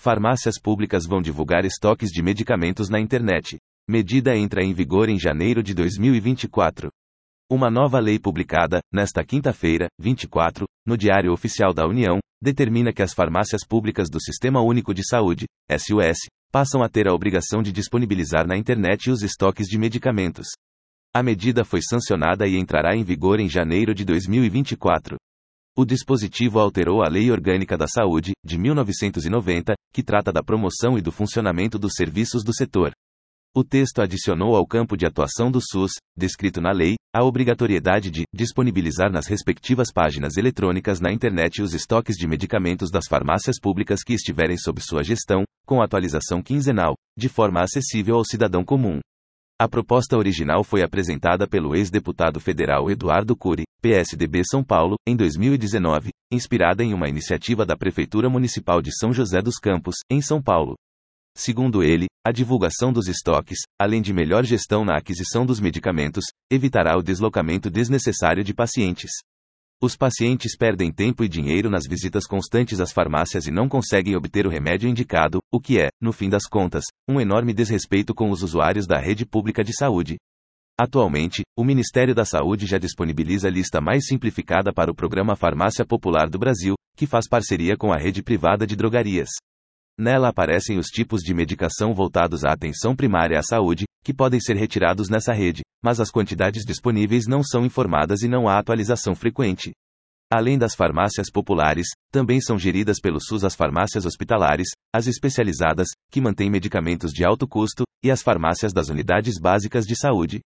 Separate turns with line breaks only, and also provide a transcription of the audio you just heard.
Farmácias públicas vão divulgar estoques de medicamentos na internet. Medida entra em vigor em janeiro de 2024. Uma nova lei publicada, nesta quinta-feira, 24, no Diário Oficial da União, determina que as farmácias públicas do Sistema Único de Saúde, SUS, passam a ter a obrigação de disponibilizar na internet os estoques de medicamentos. A medida foi sancionada e entrará em vigor em janeiro de 2024. O dispositivo alterou a Lei Orgânica da Saúde, de 1990, que trata da promoção e do funcionamento dos serviços do setor. O texto adicionou ao campo de atuação do SUS, descrito na lei, a obrigatoriedade de disponibilizar nas respectivas páginas eletrônicas na internet os estoques de medicamentos das farmácias públicas que estiverem sob sua gestão, com atualização quinzenal, de forma acessível ao cidadão comum. A proposta original foi apresentada pelo ex-deputado federal Eduardo Cury, PSDB São Paulo, em 2019, inspirada em uma iniciativa da Prefeitura Municipal de São José dos Campos, em São Paulo. Segundo ele, a divulgação dos estoques, além de melhor gestão na aquisição dos medicamentos, evitará o deslocamento desnecessário de pacientes. Os pacientes perdem tempo e dinheiro nas visitas constantes às farmácias e não conseguem obter o remédio indicado, o que é, no fim das contas, um enorme desrespeito com os usuários da rede pública de saúde. Atualmente, o Ministério da Saúde já disponibiliza a lista mais simplificada para o programa Farmácia Popular do Brasil, que faz parceria com a rede privada de drogarias. Nela aparecem os tipos de medicação voltados à atenção primária à saúde, que podem ser retirados nessa rede, mas as quantidades disponíveis não são informadas e não há atualização frequente. Além das farmácias populares, também são geridas pelo SUS as farmácias hospitalares, as especializadas, que mantêm medicamentos de alto custo, e as farmácias das unidades básicas de saúde.